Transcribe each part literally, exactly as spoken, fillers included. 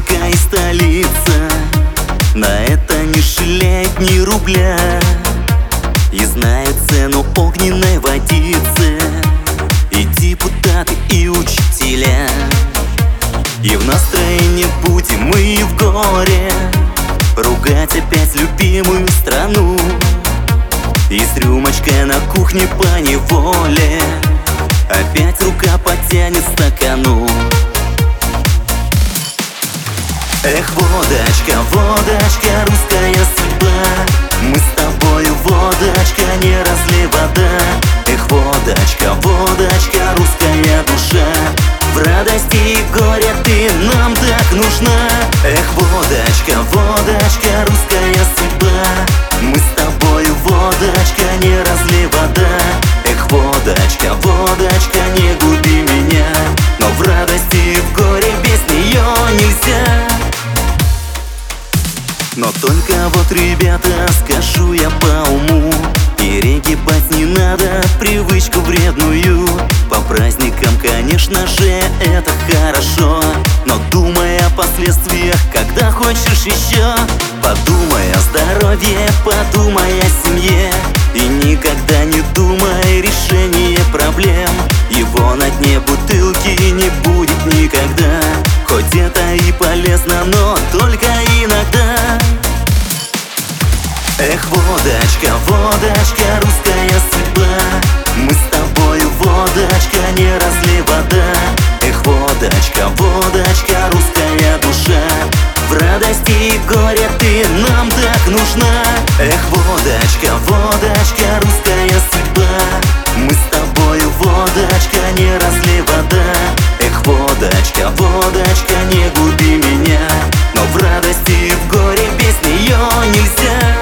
только и столица. На это не жалеет ни рубля и знают цену огненной водицы и депутаты, и учителя. И в настроении будем мы, и в горе ругать опять любимую страну. И с рюмочкой на кухне по неволе опять рука потянет к стакану. Эх, водочка, водочка, русская судьба, мы с тобою, водочка, не разлей вода. Эх, водочка, водочка, русская душа, в радости и горе ты нам так нужна. Эх, водочка, водочка, русская судьба, мы с тобою, водочка, не разлей вода. Эх, водочка, водочка, не губи меня, но в радости и в горе без нее нельзя. Но только вот, ребята, скажу я по уму, перегибать не надо привычку вредную. По праздникам, конечно же, это хорошо, но думай о последствиях, когда хочешь еще. Подумай о здоровье, подумай о семье, и никогда не думай решение проблем. Его на дне бутылки не будет никогда, хоть это и полезно, но только иногда. Эх, водочка, водочка, русская судьба, мы с тобою, водочка, не разлей вода. Эх, водочка, водочка, русская душа, в радости и горе ты нам так нужна. Эх, водочка, водочка, русская судьба, мы с тобою, водочка, не разлей вода. Эх, водочка, водочка, не губи меня, но в радости и в горе без нее нельзя.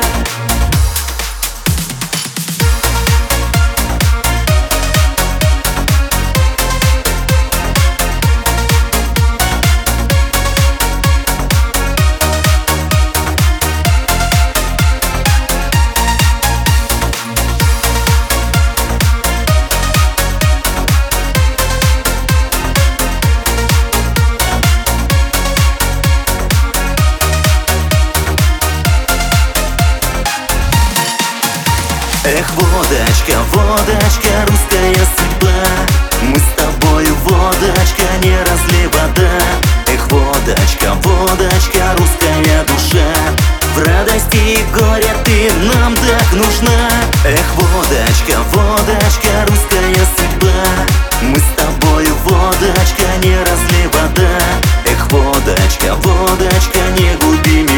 Эх, водочка, водочка, русская судьба, мы с тобою, водочка, не разлей вода. Эх, водочка, водочка, русская душа, в радости и горе ты нам так нужна. Эх, водочка, водочка, русская судьба, мы с тобою, водочка, не разлей вода. Эх, водочка, водочка, не губи меня.